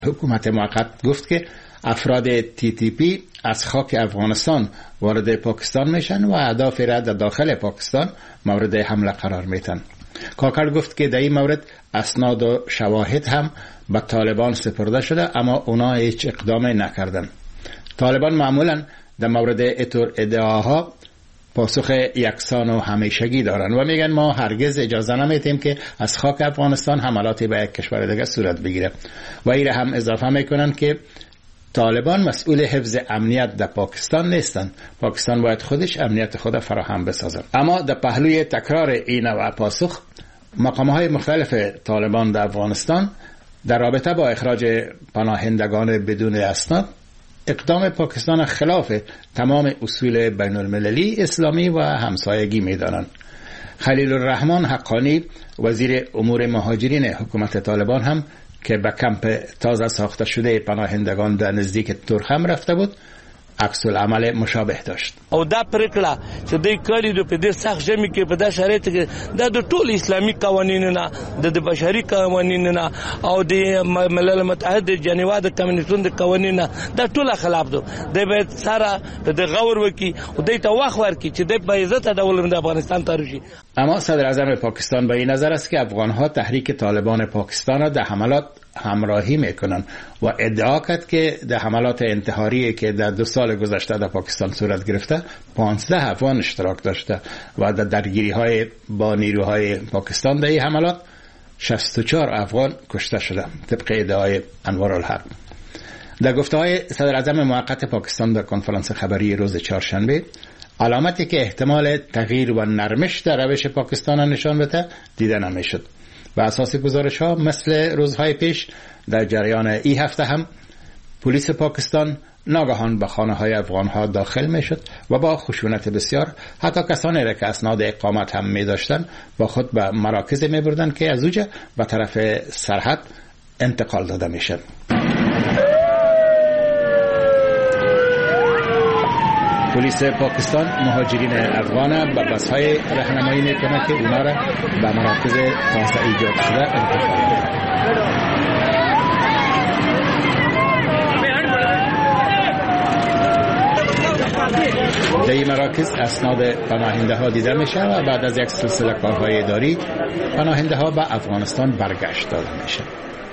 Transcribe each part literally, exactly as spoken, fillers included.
حکومت موقت گفت که افراد تی تی پی از خاک افغانستان وارد پاکستان میشن و اهداف را در داخل پاکستان مورد حمله قرار میتن. کاکر گفت که در این مورد اسناد و شواهد هم به طالبان سپرده شده، اما اونا هیچ اقدامی نکردن. طالبان معمولا در مورد اتور ادعاها پاسخ یکسان و همیشگی دارن و میگن ما هرگز اجازه نمیدیم که از خاک افغانستان حملاتی به یک کشور دیگه صورت بگیره. و این هم اضافه میکنن که طالبان مسئول حفظ امنیت در پاکستان نیستن، پاکستان باید خودش امنیت خود فراهم بسازه. اما در پهلوی تکرار این نوع پاسخ، مقامهای مختلف طالبان در افغانستان در رابطه با اخراج پناهندگان بدون اسناد اقدام پاکستان خلاف تمام اصول بین المللی اسلامی و همسایگی می‌دانند. خلیل الرحمن حقانی وزیر امور مهاجرین حکومت طالبان هم که به کمپ تازه ساخته شده پناهندگان در نزدیک ترخم رفته بود، عکس العمل مشابه داشت. او دا پرکړه چې دوی کړي د په دې سخت ژمي کې په دا شرایط کې د ټول اسلامي قوانینو نه د بشري قوانینو نه او د ملل متحد جنیوا د کمیونټونو د قوانینو دا ټول خلاف دي. د به سره د غور وکي او د ته وخت ورکي چې د په عزت ډول د افغانستان تاریخي. اما صدر اعظم پاکستان به این نظر است که افغانها تحریک طالبان پاکستان را در حملات همراهی میکنن و ادعا کرد که در حملات انتحاری که در دو سال گذشته در پاکستان صورت گرفته پانزده افغان اشتراک داشته و در درگیری های با نیروهای پاکستان در این حملات شصت و چهار افغان کشته شده طبق ادعای انوارالحق. در گفته های صدر اعظم موقت پاکستان در کنفرانس خبری روز چهارشنبه، علامتی که احتمال تغییر و نرمش در روش پاکستان نشان بده دیده نمیشد. و اساس گزارش ها مثل روزهای پیش در جریان این هفته هم پلیس پاکستان ناگهان به خانه های افغان ها داخل می شد و با خشونت بسیار حتی کسانی را که اسناد اقامت هم می داشتن با خود به مراکز می بردن که از اوجه به طرف سرحد انتقال داده می شد. پلیس پاکستان مهاجرین افغان به بس‌های راهنمایی میکنه که اونا را به مراکز تازه ایجاد شده انتقال بدن. در این مراکز اسناد پناهنده ها دیده میشه و بعد از یک سلسله کارهای اداری پناهنده ها به افغانستان برگشت داده میشه.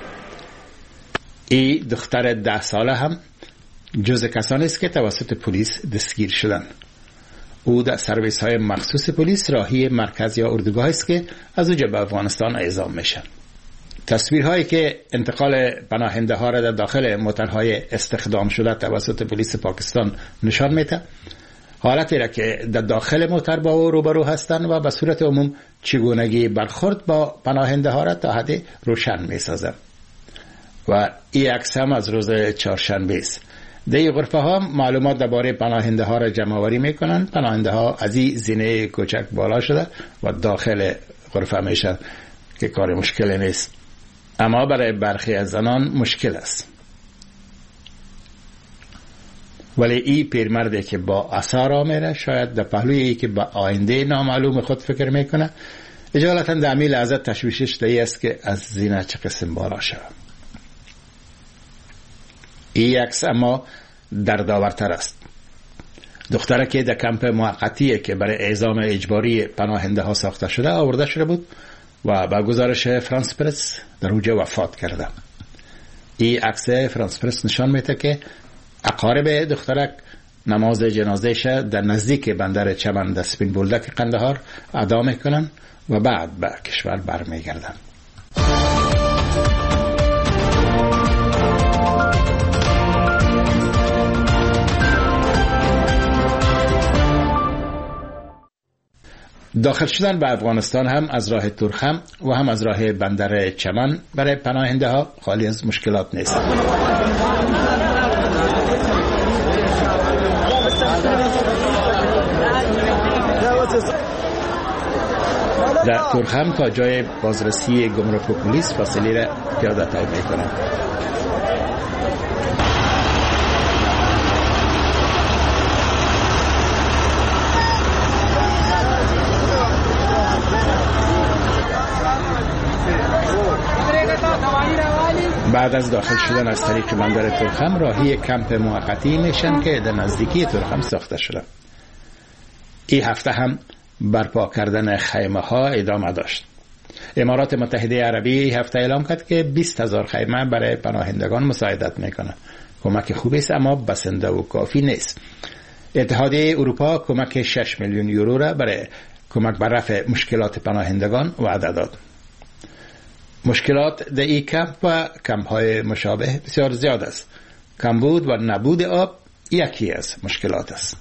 این دختر ده ساله هم جز کسانی است که توسط پلیس دستگیر شدند. او در سرویس های مخصوص پلیس راهی مرکز یا اردوگاه است که از اونجا به افغانستان اعزام میشن. تصویرهایی که انتقال پناهنده ها را در داخل موترهای استخدام شده توسط پلیس پاکستان نشان میده حالتی را که در داخل موتر با او روبرو هستند و به صورت عموم چگونگی برخورد با پناهنده ها را تا حد روشن میسازند. و این عکس هم از روز چهارشنبه است. در این غرفه ها معلومات درباره پناهنده ها را جمع آوری میکنن. پناهنده ها از این زینه کوچک بالا شده و داخل غرفه میشن که کار مشکلی نیست، اما برای برخی از زنان مشکل است. ولی این پیرمردی که با عصا راه میره شاید در پهلوی ای که به آینده نامعلوم خود فکر میکنه اجالتا در همین لحظه تشویشش دایی است که از زینه چه قسم بالا شود. این عکس اما دردآورتر است. دختره که در کمپ موقتی که برای اعزام اجباری پناهنده ها ساخته شده آورده شده بود و با گزارش فرانس پرس در اونجا وفات کرده. این عکس فرانس پرس نشان میده که اقارب دخترک نماز جنازهش در نزدیک بندر چمن در سپین بولدک قندهار ادا میکنن و بعد به کشور برمیگردن. داخل شدن به افغانستان هم از راه ترخم و هم از راه بندر چمن برای پناهنده ها خالی از مشکلات نیست. در ترخم تا جای بازرسی گمرک و پلیس فاصله را پیاده طی می‌کنند. به بعد از داخل شدن از طریق بندر تورخم راهی کمپ موقتی میشن که در نزدیکی تورخم ساخته شده. این هفته هم برپا کردن خیمه ها ادامه داشت. امارات متحده عربی این هفته اعلام کرد که بیست هزار خیمه برای پناهندگان مساعدت میکنه. کمک خوبی است اما بسنده و کافی نیست. اتحادیه اروپا کمک شش میلیون یورو را برای کمک بر رفع مشکلات پناهندگان وعده داد. مشکلات در این کمپ و کمپ های مشابه بسیار زیاد است. کمبود و نبود آب یکی از مشکلات است.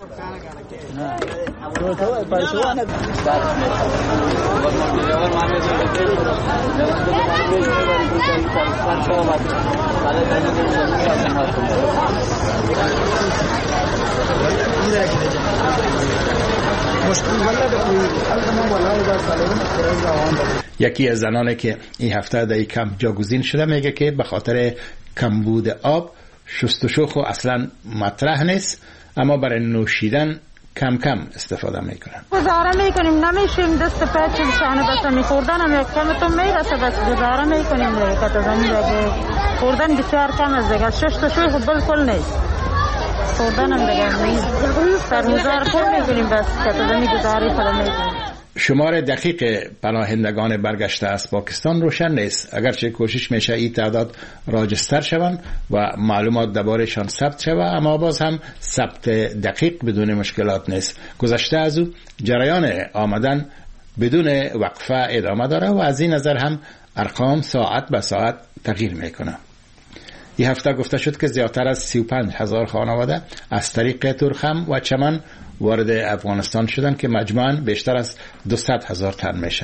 یکی از زنانی که این هفته در این کمپ جاگزین شده میگه که به خاطر کمبود آب شستشو خو اصلا مطرح نیست، اما برای نوشیدن کم کم استفاده میکنن. گزاره میکنیم، نمیشیم دست پچ شانه بس میخوردن هم یک کم تو میرسه، بس گزاره میکنیم دیگه که تا زمین دیگه خوردن بسیار کم از دیگه شستشوی خود بالکل نیست، خوردن هم دیگه نیست، سرمزار کل میکنیم بس که تا زمین گزاره خود میکنیم. شمار دقیق پناهندگان برگشته از پاکستان روشن نیست، اگرچه کوشش میشه این تعداد راجستر شوند و معلومات درباره‌شان ثبت شود، اما باز هم ثبت دقیق بدون مشکلات نیست. گذشته از او جریان آمدن بدون وقفه ادامه داره و از این نظر هم ارقام ساعت به ساعت تغییر میکنه. این هفته گفته شد که زیادتر از سی و پنج هزار خانواده از طریق تورخم و چمن وارد افغانستان شدن که مجموعاً بیشتر از دویست هزار تن میشن.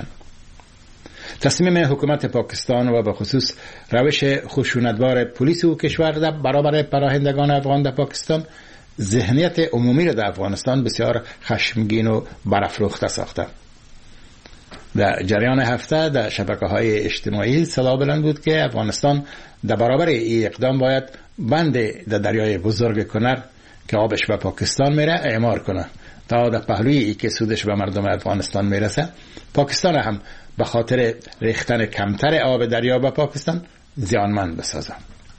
تصمیم حکومت پاکستان و به خصوص روش خشونتبار پلیس و کشور در برابر پناهندگان افغان در پاکستان ذهنیت عمومی را در افغانستان بسیار خشمگین و برافروخته ساخته. در جریان هفته در شبکه‌های اجتماعی صدا بلند بود که افغانستان در برابر این اقدام باید بند در دریای بزرگ کنر که آبش به پاکستان میره اعمار کنه تا در پهلوی ای که سودش به مردم افغانستان میرسه پاکستان هم به خاطر ریختن کمتر آب دریا به پاکستان زیانمند بسازه.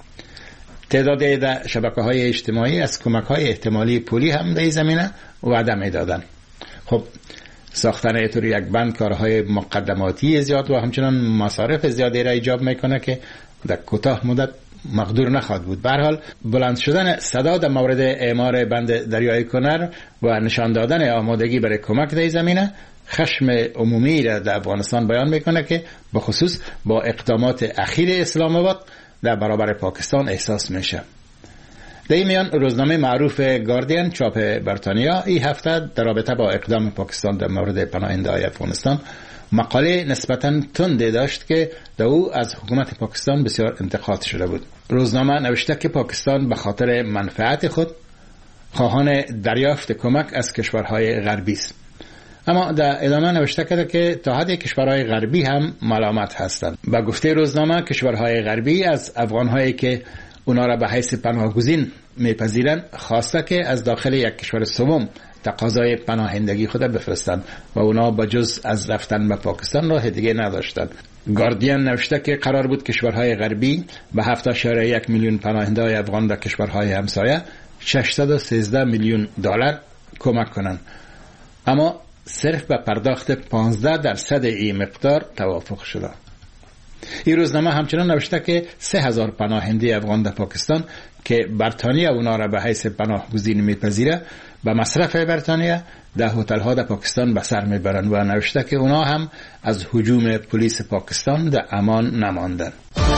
تعدادی در شبکه‌های اجتماعی از کمک‌های احتمالی پولی هم در این زمینه وعده میدادن. خب ساختن ایطور یک بند کارهای مقدماتی زیاد و همچنان مصارف زیادی را ایجاب میکنه که در کوتاه مدت مقدور نخواهد بود. به هر حال بلند شدن صدا در مورد اعمار بند دریای کنر و نشان دادن آمادگی برای کمک در زمینه خشم عمومی را در افغانستان بیان میکنه که به خصوص با اقدامات اخیر اسلام آباد در برابر پاکستان احساس میشه. در این میان روزنامه معروف گاردین چاپ بریتانیا این هفته در رابطه با اقدام پاکستان در مورد پناهنده‌های افغانستان مقاله نسبتاً تندی داشت که در او از حکومت پاکستان بسیار انتقاد شده بود. روزنامه نوشته که پاکستان به خاطر منفعت خود خواهان دریافت کمک از کشورهای غربی است. اما در ادامه نوشته کرده که تا حد کشورهای غربی هم ملامت هستند. با گفته روزنامه کشورهای غربی از افغانهایی که اونا را به حیث پناهگزین میپذیرند خواسته که از داخل یک کشور سوم تقاضای پناهندگی خود بفرستند و اونا با جز از رفتن به پاکستان راه دیگه نداشتند. گاردین نوشته که قرار بود کشورهای غربی به هفت اشاریه یک میلیون پناهنده افغان در کشورهای همسایه ششصد و سیزده میلیون دلار کمک کنند، اما صرف به پرداخت پانزده درصد این مقدار توافق شده. این روزنامه همچنان نوشته که سه هزار پناهنده افغان در پاکستان که بریتانیا اونا را به حیث پناهگزین میپذیره به مصرف بریتانیا در هتل‌ها در پاکستان به سر میبرند و نوشته که اونا هم از هجوم پلیس پاکستان در امان نماندن.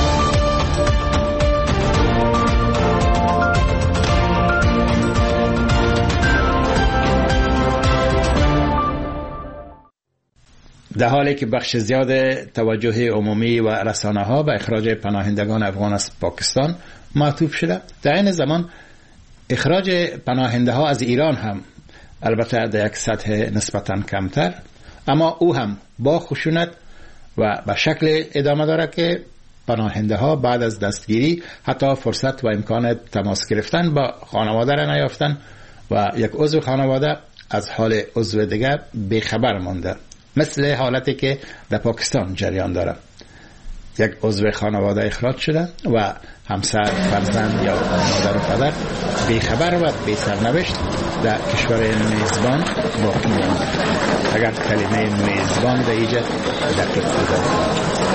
در حالی که بخش زیاد توجه عمومی و رسانه ها به اخراج پناهندگان افغان از پاکستان معطوف شده، در این زمان اخراج پناهنده ها از ایران هم البته در یک سطح نسبتاً کمتر، اما او هم با خشونت و به شکل ادامه داره که پناهنده ها بعد از دستگیری حتی فرصت و امکان تماس گرفتن با خانواده را نیافتن و یک عضو خانواده از حال عضو دیگر بیخبر مانده، مثل حالتی که در پاکستان جریان داره. یک عضو خانواده اخراج شده و همسر، فرزند یا مادر و پدر بیخبر و بی سرنوشت در کشور میزبان باقی می‌ماند. اگر کلمه میزبان در اینجا دقیق بوده.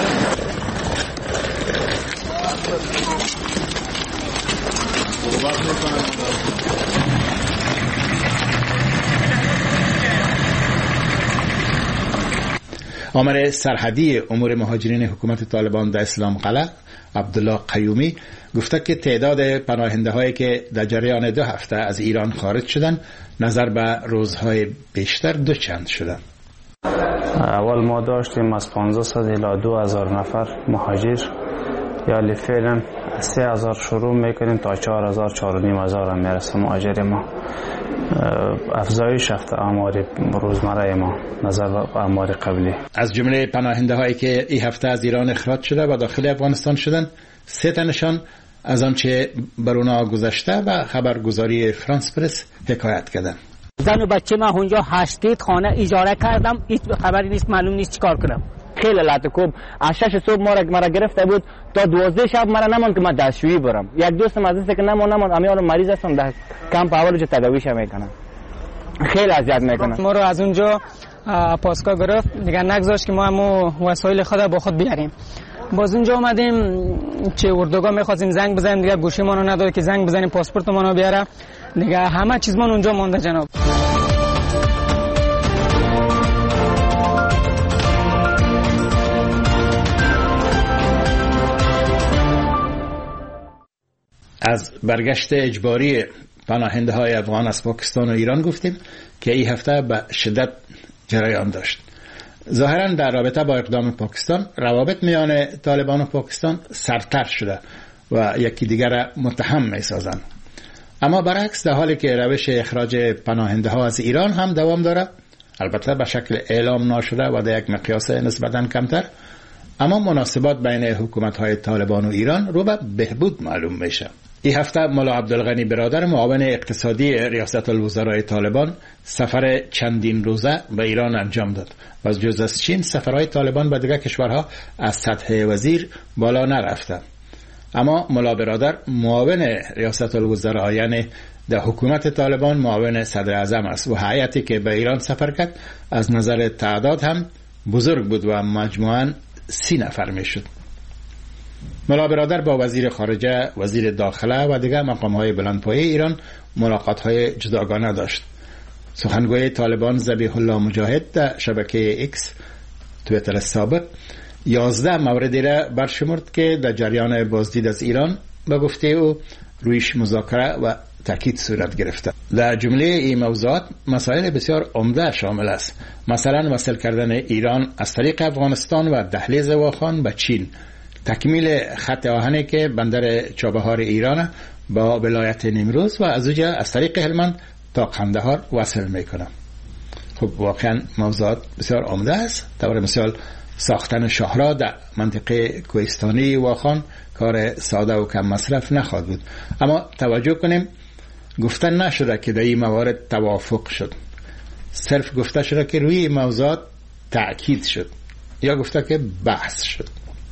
آمر سرحدی امور مهاجرین حکومت طالبان در اسلام قلعه عبدالله قیومی گفته که تعداد پناهنده هایی که در جریان دو هفته از ایران خارج شدن نظر به روزهای بیشتر دو چند شدن. اول ما داشتیم از پانزده صد الی دو هزار نفر مهاجر، یعنی فعلا سه هزار شروع میکنیم تا چهار هزار چهار و نیم هزار هم میرسه مهاجر ما. افزایش یافته آمار روزمره ما نظر به آمار قبلی. از جمله پناهنده هایی که این هفته از ایران اخراج شده و داخل افغانستان شدن، سه تنشان از آنچه بر اونا گذشته و خبرگزاری فرانس پرس حکایت کردند. زن و بچه من اونجا هشت خانه اجاره کردم، هیچ خبری نیست، معلوم نیست چیکار کنم. خیلی لطکوب از شش صبح ما را مرا گرفته بود تا دوازده شب مرا نمان که من دستشویی برم. یک دوستم از است که نمان نمان امیال مریض هستم در کمپ اول جو تداویش میکنم. خیلی اذیت میکنه. ما رو از اونجا پاسگاه گرفت، دیگه نگذاشت که ما هم وسایل خود با خود بیاریم. باز اونجا اومدیم چه اردوگاه می‌خواستیم زنگ بزنیم، دیگه گوشی ما رو نداره که زنگ بزنیم پاسپورت ما رو بیاره. دیگه همه چیز ما اونجا مونده جناب. از برگشت اجباری پناهنده های افغان از پاکستان و ایران گفتیم که این هفته به شدت جریان داشت. ظاهرا در رابطه با اقدام پاکستان روابط میان طالبان و پاکستان سرتر شده و یکی دیگر را متهم می سازند. اما برعکس در حالی که روش اخراج پناهنده ها از ایران هم دوام داره، البته به شکل اعلام نشده و در یک مقیاس نسبتاً کمتر، اما مناسبات بین حکومت های طالبان و ایران رو به بهبود معلوم میشه. این هفته مولا عبدالغنی برادر معاون اقتصادی ریاست الوزرای طالبان سفر چندین روزه به ایران انجام داد و از جز از چین سفرهای طالبان به دیگر کشورها از سطح وزیر بالا نرفته. اما مولا برادر معاون ریاست الوزرا، یعنی در حکومت طالبان معاون صدر اعظم است و هیئتی که به ایران سفر کرد از نظر تعداد هم بزرگ بود و مجموعاً سی نفر می شد. مولا برادر با وزیر خارجه، وزیر داخله و دیگر مقام‌های بلندپایه ایران ملاقات‌های جداگانه داشت. سخنگوی طالبان ذبیح الله مجاهد در شبکه ایکس توییتر سابق یازده موردی را برشمرد که در جریان بازدید از ایران به گفته او رویش مذاکره و تاکید صورت گرفته. در جمله این موضوعات مسائل بسیار عمده شامل است. مثلا وصل کردن ایران از طریق افغانستان و دهلیز واخان به چین، تکمیل خط آهنی که بندر چابهار ایران با ولایت نیمروز و از اونجا از طریق هلمند تا قندهار وصل میکنه. خب واقعا موضوعات بسیار عمده است. طور مثال ساختن شاهراه در منطقه کوهستانی واخان کار ساده و کم مصرف نخواهد بود. اما توجه کنیم گفتن نشده که در این موارد توافق شد، صرف گفته شده که روی این موضوعات تأکید شد یا گفته که بحث شد.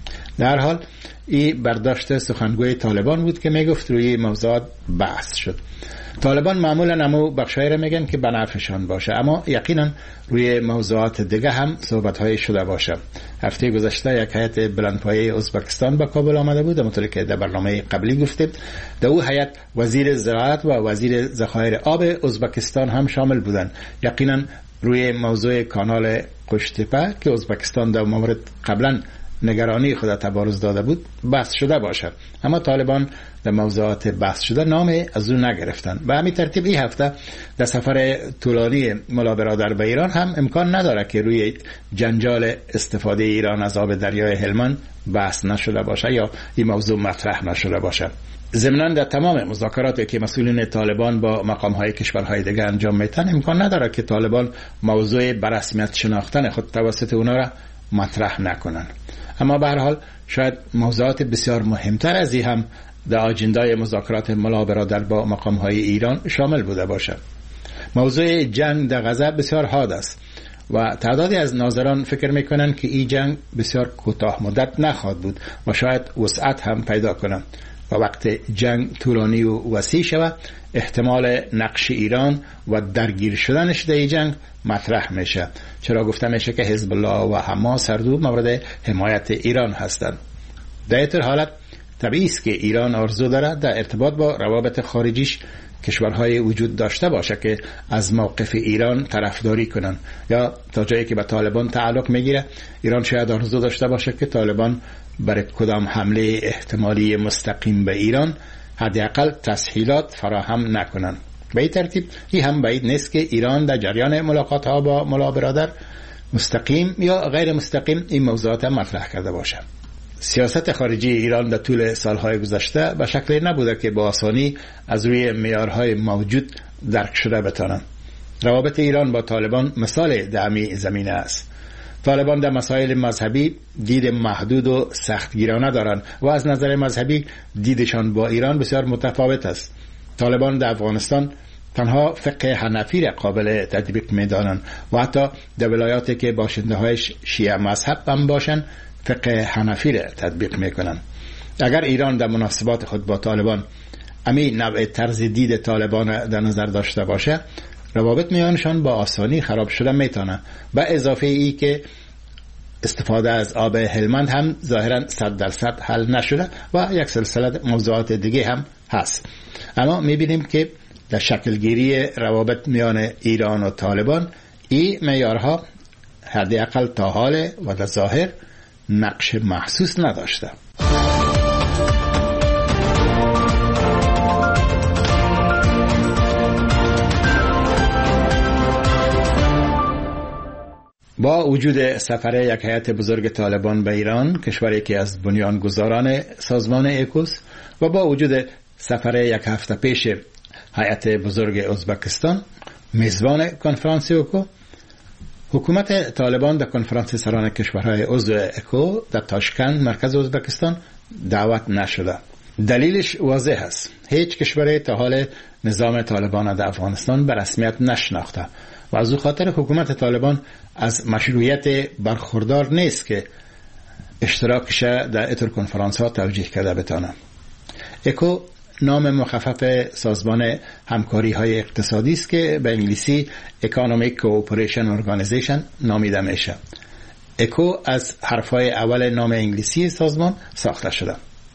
در حال این برداشت سخنگوی طالبان بود که میگفت روی موضوعات بحث شد. طالبان معمولا همو بخشایی را میگن که به نفعشان باشه، اما یقینا روی موضوعات دیگه هم صحبت‌های شده باشه. هفته گذشته یک هیئت بلندپایه ازبکستان به کابل آمده بود، همونطور که در برنامه قبلی گفتیم. در او هیئت وزیر زراعت و وزیر ذخایر آب ازبکستان هم شامل بودند. یقینا روی موضوع کانال قشتیپه که ازبکستان در مورد قبلا نگرانی خود تبارز داده بود بحث شده باشد، اما طالبان در موضوعات بحث شده نام از اون نگرفتن. به همین ترتیب این هفته در سفر طولانی مولا برادر به ایران هم امکان نداره که روی جنجال استفاده ایران از آب دریای هلمند بحث نشده باشه یا این موضوع مطرح نشده باشه. ضمناً در تمام مذاکراتی که مسئولین طالبان با مقام‌های کشورهای دیگه انجام میدن امکان نداره که طالبان موضوع به رسمیت شناختن خود توسط اونا را مطرح نکنن. اما به هر حال شاید موضوعات بسیار مهمتر از این هم در آجندای مذاکرات مولا برادر با مقام‌های ایران شامل بوده باشد. موضوع جنگ در غزه بسیار حاد است و تعدادی از ناظران فکر میکنند که این جنگ بسیار کوتاه مدت نخواهد بود و شاید وسعت هم پیدا کنند و وقت جنگ طولانی و وسیع شود احتمال نقش ایران و درگیر شدنش در این جنگ مطرح میشه، چرا گفته میشه که حزب الله و حماس هر دو مورد حمایت ایران هستند. در این حالت طبیعی است که ایران آرزو دارد در ارتباط با روابط خارجیش کشورهای وجود داشته باشه که از موقف ایران طرفداری کنن، یا تا جایی که به طالبان تعلق میگیره ایران شاید آرزو داشته باشه که طالبان برای کدام حمله احتمالی مستقیم به ایران حداقل تسهیلات فراهم نکنن. به این ترتیب این هم بعید نیست که ایران در جریان ملاقات ها با ملا برادر مستقیم یا غیر مستقیم این موضوعات مطرح کرده باشه. سیاست خارجی ایران در طول سالهای گذشته به شکلی نبوده که با آسانی از روی معیارهای موجود درک شده بتانند. روابط ایران با طالبان مثال دمی زمینه است. طالبان در مسائل مذهبی دید محدود و سختگیرانه دارند و از نظر مذهبی دیدشان با ایران بسیار متفاوت است. طالبان در افغانستان تنها فقه حنفی را قابل تطبیق می‌دانند و حتی در ولایاتی که باشنده هایش شیعه مذهب هم باشند فقه حنفی را تطبیق میکنند. اگر ایران در مناسبات خود با طالبان امی نوع طرز دید طالبان در نظر داشته باشه روابط میانشان با آسانی خراب شده میتونه. به اضافه ای که استفاده از آب هلمند هم ظاهرا صد درصد حل نشده و یک سلسله موضوعات دیگه هم هست. اما میبینیم که در شکلگیری روابط میان ایران و طالبان این معیارها حداقل تا حال و در ظاهر نقش محسوس نداشته. با وجود سفر یک هیئت بزرگ طالبان به ایران، کشوری که از بنیانگذاران سازمان ایکوس، و با وجود سفر یک هفته پیش هیئت بزرگ ازبکستان میزبان کنفرانس ایکو، حکومت طالبان در کنفرانس سران کشورهای عضو ایکو در تاشکند مرکز ازبکستان دعوت نشده. دلیلش واضح است. هیچ کشوری تا حال نظام طالبان در افغانستان به رسمیت نشناخته و از او خاطر حکومت طالبان از مشروعیت برخوردار نیست که اشتراکش در اتر کنفرانس ها توجیه کرده بتانه. ایکو نام مخفف سازمان همکاری های اقتصادی است که به انگلیسی Economic Cooperation Organization نامیده میشه. ایکو از حرفهای اول نام انگلیسی سازمان ساخته شده.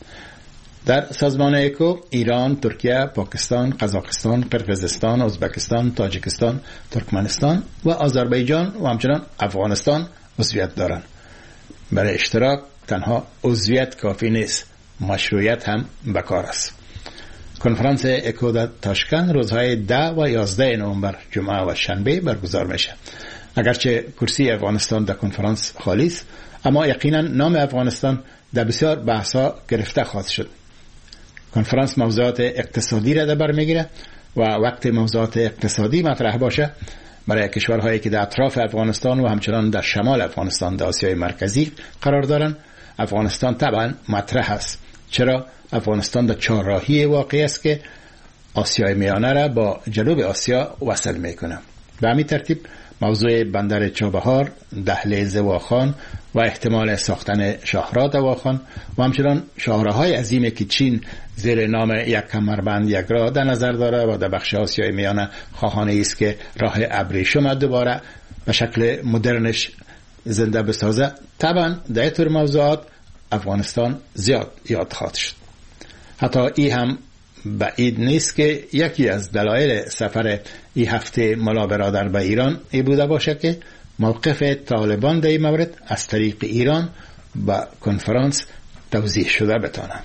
در سازمان ایکو ایران، ترکیه، پاکستان، قزاقستان، قرقیزستان، ازبکستان، تاجیکستان، ترکمنستان و آذربایجان و همچنان افغانستان عضویت دارند. برای اشتراک تنها عضویت کافی نیست، مشروعیت هم بکار است. کنفرانس ایکو در تاشکند روزهای ده و یازده نوامبر جمعه و شنبه برگزار میشه. اگرچه کرسی افغانستان در کنفرانس خالی است، اما یقینا نام افغانستان در بسیار بحث‌ها گرفته خواهد شد. کنفرانس موضوعات اقتصادی را در بر میگیره و وقت موضوعات اقتصادی مطرح باشه برای کشورهایی که در اطراف افغانستان و همچنان در شمال افغانستان در آسیای مرکزی قرار دارن، افغانستان طبعا مطرح است. چرا؟ افغانستان در چهارراهی واقع است که آسیای میانه را با جنوب آسیا وصل میکنه. به همین ترتیب موضوع بندر چابهار، دهلیز واخان و احتمال ساختن شاهراه واخان و همچنان شاهراهای عظیمی که چین زیر نام یک کمربند یک راه در نظر داره و در بخش آسیای میانه خواهانه است که راه ابریشم دوباره به شکل مدرنش زنده بسازه. طبعا در این طور موضوعات افغانستان زیاد یاد خواهد شد. حتی این هم بعید نیست که یکی از دلایل سفر این هفته ملا برادر به ایران ای بوده باشه که موقف طالبان در این مورد از طریق ایران به کنفرانس توضیح شده بتانه.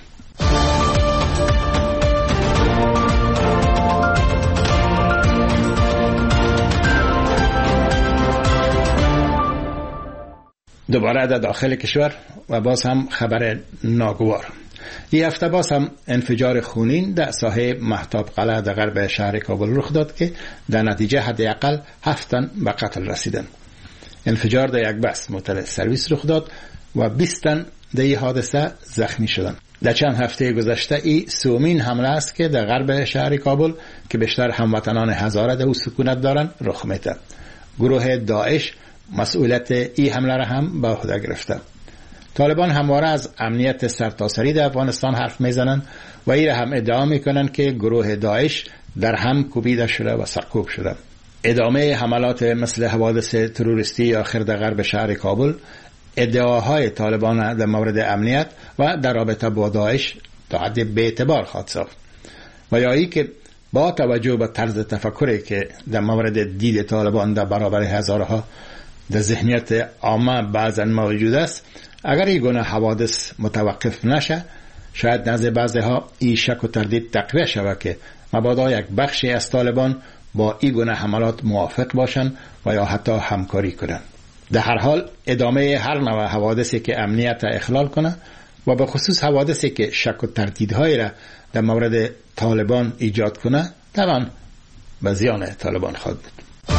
دوباره در داخل کشور و باز هم خبر ناگوار. این هفته باز هم انفجار خونین در ساحه مهتاب قلعه در غرب شهر کابل رخ داد که در نتیجه حداقل هفت تن به قتل رسیدند. انفجار در یک بس موتل سرویس رخ داد و بیست تن در این حادثه زخمی شدند. در چند هفته گذشته این سومین حمله است که در غرب شهر کابل که بیشتر هموطنان هزاره در او سکونت دارند رخ میده. گروه داعش مسئولیت این حمله را هم به عهده گرفته. طالبان همواره از امنیت سرتاسری در افغانستان حرف میزنند و این را هم ادعا میکنند که گروه داعش در هم کوبیده شده و سرکوب شده. ادامه حملات مثل حوادث تروریستی آخر در غرب شهر کابل ادعاهای طالبان در مورد امنیت و در رابطه با داعش تا حد بی‌اعتبار خواهد ساخت. و یا ای که با توجه به طرز تفکری که در مورد دید طالبان در برابر هزارها در ذهنیت عامه بعضا موجود است، اگر این گونه حوادث متوقف نشه، شاید نزد بعضی‌ها این شک و تردید تقویت شود که مبادا یک بخشی از طالبان با این گونه حملات موافق باشند و یا حتی همکاری کنند. در هر حال ادامه هر نوع حوادثی که امنیت را اخلال کنه و به خصوص حوادثی که شک و تردیدهای را در مورد طالبان ایجاد کنه طبعا به زیان طالبان خواهد بود.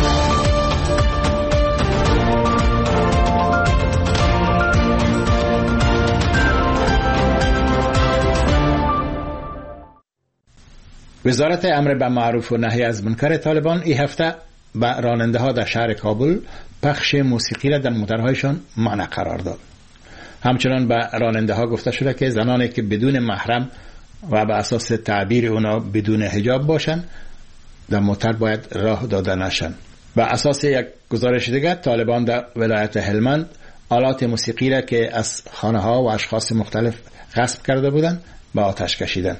وزارت امر بالمعروف و نهی از منکر طالبان این هفته به راننده ها در شهر کابل پخش موسیقی را در موترهایشان منع قرار داد. همچنان به راننده ها گفته شده که زنانی که بدون محرم و به اساس تعبیر اونا بدون حجاب باشند در موتر باید راه داده نشن. به اساس یک گزارش دیگر، طالبان در ولایت هلمند آلات موسیقی را که از خانه ها و اشخاص مختلف غصب کرده بودند به آتش کشیدند.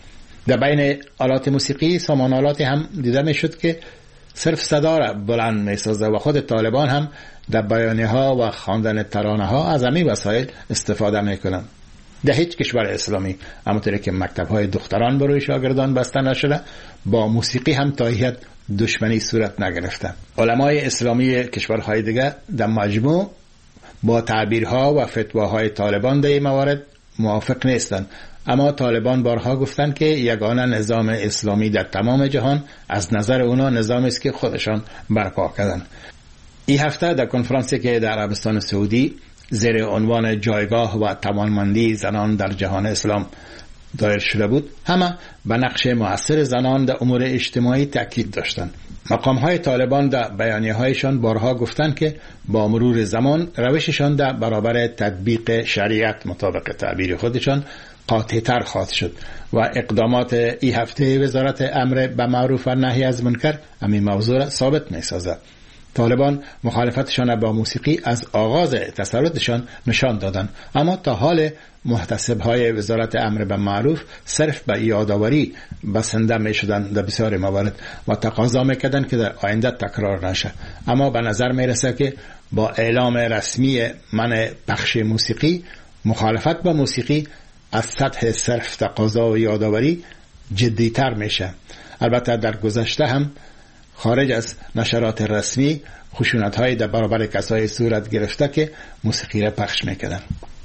در بین آلات موسیقی سامان آلاتی هم دیده می شد که صرف صدا را بلند می سازه و خود طالبان هم در بیانیه ها و خواندن ترانه ها از همین وسایل استفاده می کنند. در هیچ کشور اسلامی همونطوری که مکتب های دختران بروی شاگردان بسته نشده، با موسیقی هم تا حد دشمنی صورت نگرفته. علمای اسلامی کشورهای دیگر در مجموع با تعبیرها و فتواهای طالبان در این موارد موافق نیستند، اما طالبان بارها گفتند که یگانه نظام اسلامی در تمام جهان از نظر اونا نظامی است که خودشان برپا کردند. این هفته در کنفرانسی که در عربستان سعودی زیر عنوان جایگاه و توانمندی زنان در جهان اسلام دایر شده بود، همه به نقش مؤثر زنان در امور اجتماعی تاکید داشتند. مقام‌های طالبان در بیانیه‌هایشان بارها گفتند که با مرور زمان روششان در برابر تطبیق شریعت مطابق تعبیر خودشان قاطع‌تر خواهد شد و اقدامات این هفته وزارت امر بالمعروف و نهی از منکر همین موضوع را ثابت می‌سازد. طالبان مخالفتشان با موسیقی از آغاز تسلطشان نشان دادند، اما تا حال محتسب‌های وزارت امر بالمعروف صرف به یادآوری بسنده می‌شدند در بسیار موارد و تقاضا می‌کردند که در آینده تکرار نشه. اما به نظر می‌رسه که با اعلام رسمی منع پخش موسیقی، مخالفت با موسیقی از سطح صرف تقاضا و یادآوری جدی‌تر میشه. البته در گذشته هم خارج از نشرات رسمی خشونت‌های در برابر کسای صورت گرفته که موسیقی را پخش می‌کردند.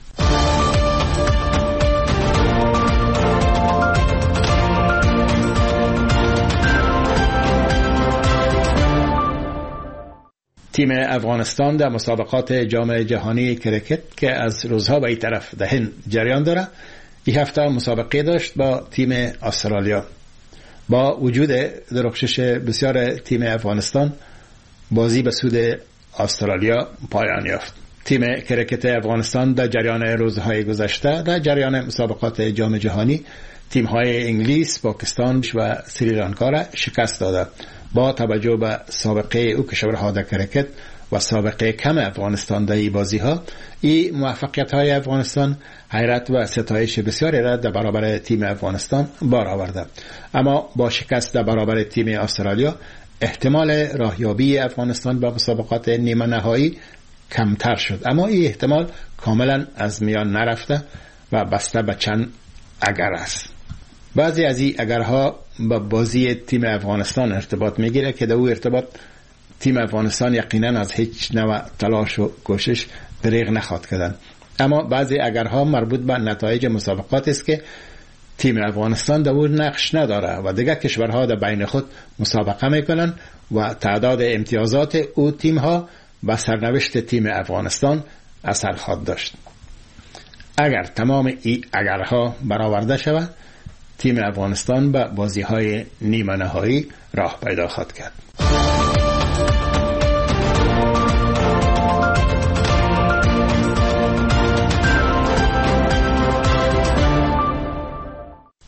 تیم افغانستان در مسابقات جام جهانی کرکت که از روزها به این طرف در هند جریان داره، این هفته مسابقه داشت با تیم استرالیا. با وجود درخشش بسیار تیم افغانستان، بازی به سود استرالیا پایان یافت. تیم کرکت افغانستان در جریان روزهای گذشته در جریان مسابقات جام جهانی تیم‌های انگلیس، پاکستان و سریلانکا را شکست داده. با توجه به سابقه او کشورها در کرکت و سابقه کم افغانستان در این بازی‌ها، این موفقیت‌های افغانستان حیرت و ستایش بسیاری را در برابر تیم افغانستان بار آورده. اما با شکست در برابر تیم استرالیا، احتمال راهیابی افغانستان به مسابقات نیمه نهایی کمتر شد، اما این احتمال کاملا از میان نرفته و بسته به چند اگر است. بعضی از این اگرها با بازی تیم افغانستان ارتباط میگیره که در او ارتباط تیم افغانستان یقینا از هیچ نوع تلاش و کوشش دریغ نخواهد کردن. اما بعضی اگرها مربوط به نتایج مسابقات است که تیم افغانستان در اون نقش نداره و دیگر کشورها در بین خود مسابقه میکنن و تعداد امتیازات او تیم ها به سرنوشت تیم افغانستان اثر خواهد داشت. اگر تمام این اگرها برآورده شود، تیم افغانستان به بازی های نیمه نهایی راه پیدا خواهد کرد.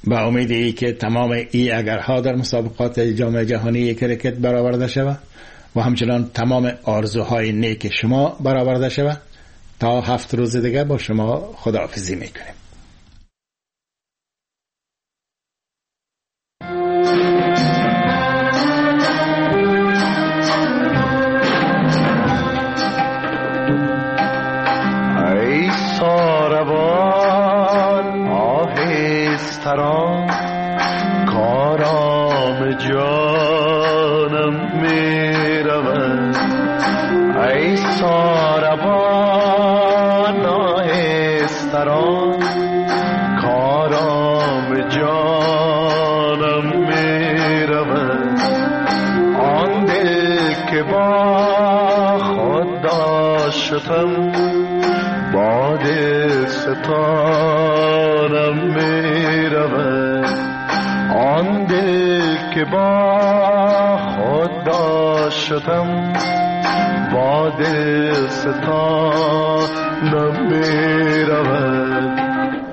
با امید ای که تمام ای اگرها در مسابقات جام جهانی کرکت برآورده شود و همچنان تمام آرزوهای نیک شما برآورده شود. تا هفت روز دیگه با شما خداحافظی میکنیم. ای ساربان آهستران کارام جانم می رود. ای ساربان آهستران کارام جانم می رود. آن دل که با خود داشتم با دل ستانم می رود. آن دل که با خود داشتم با دل ستانم می رود.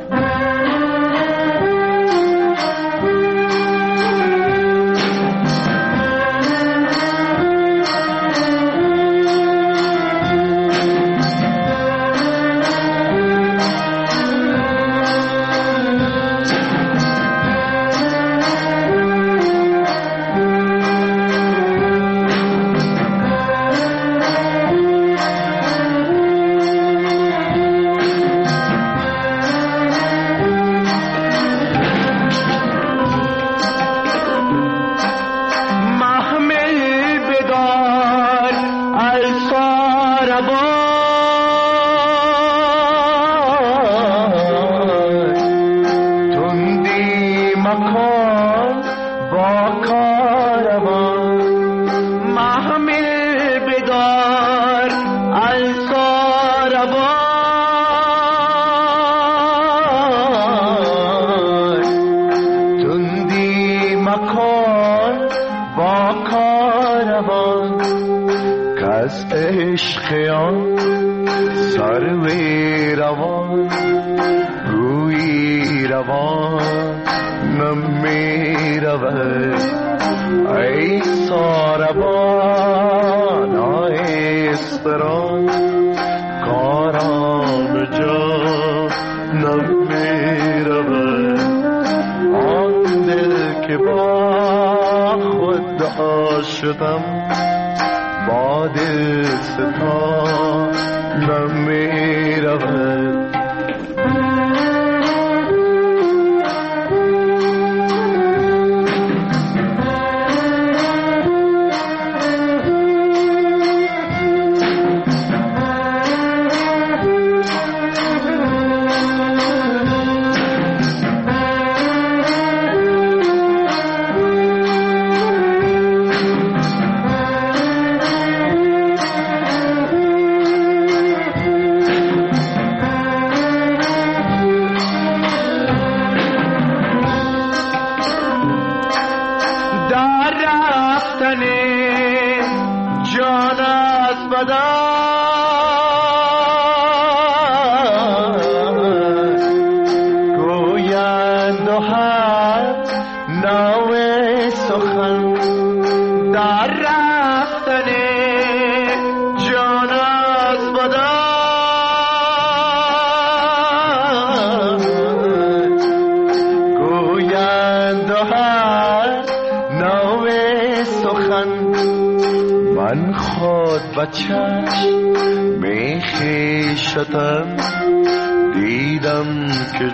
دیدم که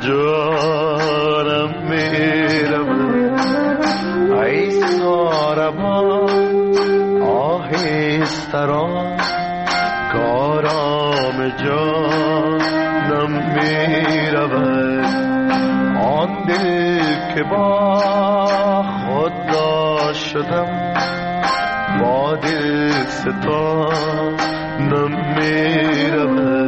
جانم میرم. ای ساربان آهستران کارام جانم میرود. آن دل که با خود داشتم با دل ستانم میرود.